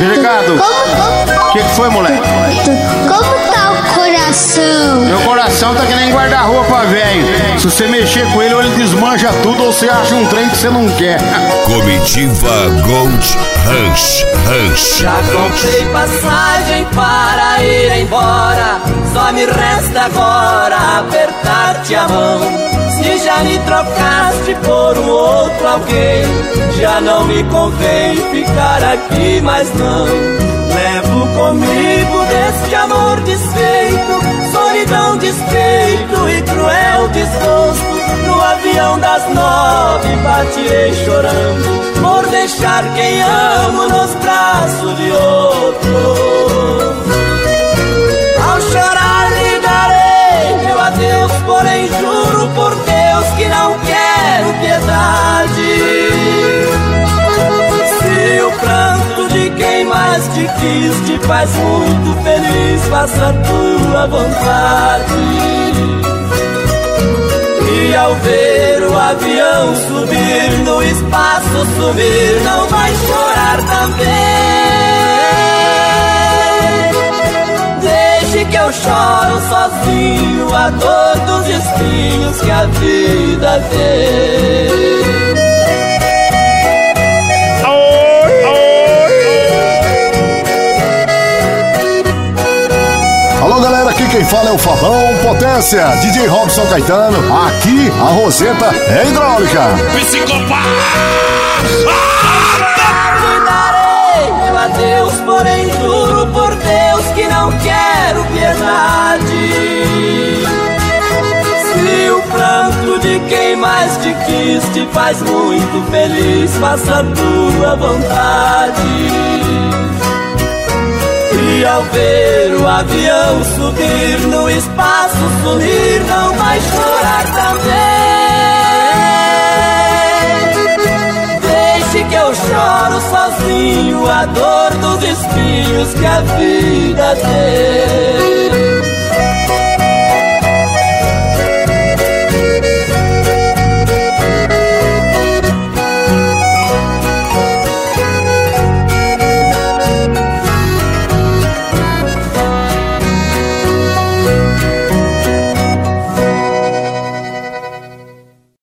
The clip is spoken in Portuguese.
Ricardo, o que foi, moleque? Como tá o coração? Meu coração tá que nem guarda-roupa, velho. Se você mexer com ele, ou ele desmancha tudo, ou você acha um trem que você não quer. Comitiva Gold Rush. Já comprei passagem para ir embora, só me resta agora apertar-te a mão. Se já me trocaste por um outro alguém, já não me convém ficar aqui mais não. Levo comigo deste amor desfeito, solidão, despeito e cruel desgosto. No avião das 9 partirei chorando, por deixar quem amo nos braços de outro. Ao chorar lhe darei meu adeus, porém juro por Deus que não quero piedade. Se o pranto de quem mais te quis te faz muito feliz, faça a tua vontade. E ao ver o avião subir, no espaço sumir, não vai chorar também. Deixe que eu choro sozinho a dor dos espinhos que a vida tem. Alô galera, aqui quem fala é o Fabão Potência, DJ Robson Caetano. Aqui a Roseta é hidráulica. Psicopata! Lhe darei meu adeus, porém juro por Deus que não quero piedade. Se o pranto de quem mais te quis te faz muito feliz, faça a tua vontade. E ao ver o avião subir, no espaço sumir, não vai chorar também. Deixe que eu choro sozinho a dor dos espinhos que a vida tem.